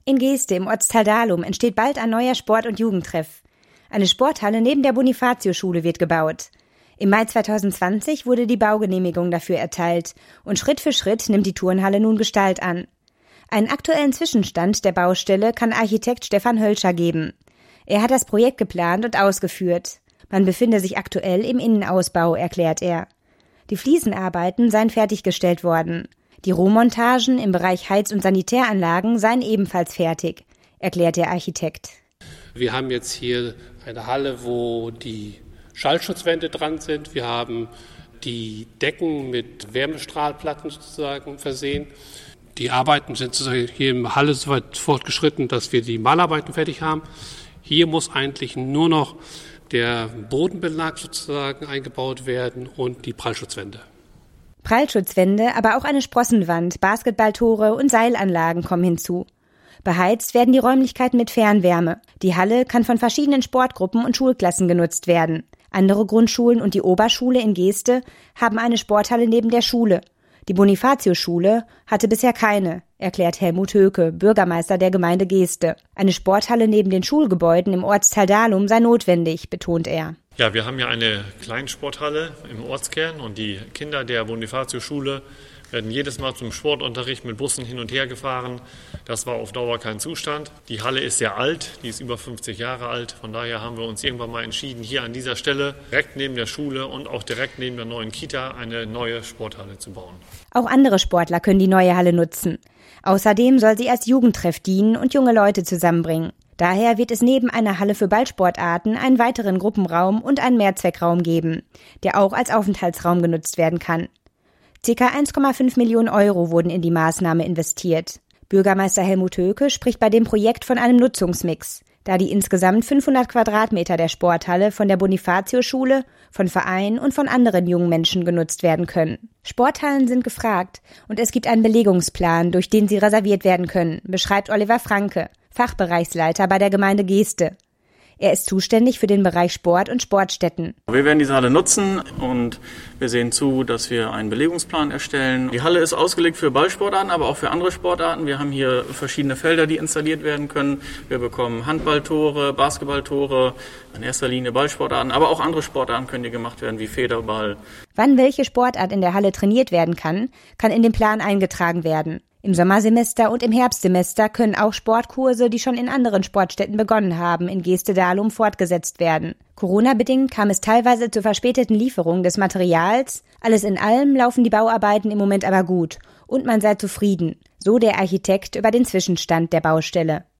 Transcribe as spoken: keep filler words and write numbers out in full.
In Geeste im Ortsteil Dahlum entsteht bald ein neuer Sport- und Jugendtreff. Eine Sporthalle neben der Bonifatio-Schule wird gebaut. Im Mai zweitausendzwanzig wurde die Baugenehmigung dafür erteilt und Schritt für Schritt nimmt die Turnhalle nun Gestalt an. Einen aktuellen Zwischenstand der Baustelle kann Architekt Stefan Hölscher geben. Er hat das Projekt geplant und ausgeführt. Man befinde sich aktuell im Innenausbau, erklärt er. Die Fliesenarbeiten seien fertiggestellt worden. Die Rohmontagen im Bereich Heiz- und Sanitäranlagen seien ebenfalls fertig, erklärt der Architekt. Wir haben jetzt hier eine Halle, wo die Schallschutzwände dran sind. Wir haben die Decken mit Wärmestrahlplatten sozusagen versehen. Die Arbeiten sind hier in der Halle so weit fortgeschritten, dass wir die Malarbeiten fertig haben. Hier muss eigentlich nur noch der Bodenbelag sozusagen eingebaut werden und die Prallschutzwände. Prallschutzwände, aber auch eine Sprossenwand, Basketballtore und Seilanlagen kommen hinzu. Beheizt werden die Räumlichkeiten mit Fernwärme. Die Halle kann von verschiedenen Sportgruppen und Schulklassen genutzt werden. Andere Grundschulen und die Oberschule in Geeste haben eine Sporthalle neben der Schule. Die Bonifatio-Schule hatte bisher keine, erklärt Helmut Höke, Bürgermeister der Gemeinde Geeste. Eine Sporthalle neben den Schulgebäuden im Ortsteil Dahlum sei notwendig, betont er. Ja, wir haben ja eine Kleinsporthalle im Ortskern und die Kinder der Bonifatio-Schule werden jedes Mal zum Sportunterricht mit Bussen hin und her gefahren. Das war auf Dauer kein Zustand. Die Halle ist sehr alt, die ist über fünfzig Jahre alt. Von daher haben wir uns irgendwann mal entschieden, hier an dieser Stelle direkt neben der Schule und auch direkt neben der neuen Kita eine neue Sporthalle zu bauen. Auch andere Sportler können die neue Halle nutzen. Außerdem soll sie als Jugendtreff dienen und junge Leute zusammenbringen. Daher wird es neben einer Halle für Ballsportarten einen weiteren Gruppenraum und einen Mehrzweckraum geben, der auch als Aufenthaltsraum genutzt werden kann. Circa eins Komma fünf Millionen Euro wurden in die Maßnahme investiert. Bürgermeister Helmut Höke spricht bei dem Projekt von einem Nutzungsmix, da die insgesamt fünfhundert Quadratmeter der Sporthalle von der Bonifatio-Schule, von Vereinen und von anderen jungen Menschen genutzt werden können. Sporthallen sind gefragt und es gibt einen Belegungsplan, durch den sie reserviert werden können, beschreibt Oliver Franke, Fachbereichsleiter bei der Gemeinde Geeste. Er ist zuständig für den Bereich Sport und Sportstätten. Wir werden diese Halle nutzen und wir sehen zu, dass wir einen Belegungsplan erstellen. Die Halle ist ausgelegt für Ballsportarten, aber auch für andere Sportarten. Wir haben hier verschiedene Felder, die installiert werden können. Wir bekommen Handballtore, Basketballtore, in erster Linie Ballsportarten, aber auch andere Sportarten können hier gemacht werden, wie Federball. Wann welche Sportart in der Halle trainiert werden kann, kann in den Plan eingetragen werden. Im Sommersemester und im Herbstsemester können auch Sportkurse, die schon in anderen Sportstätten begonnen haben, in Geeste-Dahlum fortgesetzt werden. Corona-bedingt kam es teilweise zur verspäteten Lieferung des Materials. Alles in allem laufen die Bauarbeiten im Moment aber gut und man sei zufrieden, so der Architekt über den Zwischenstand der Baustelle.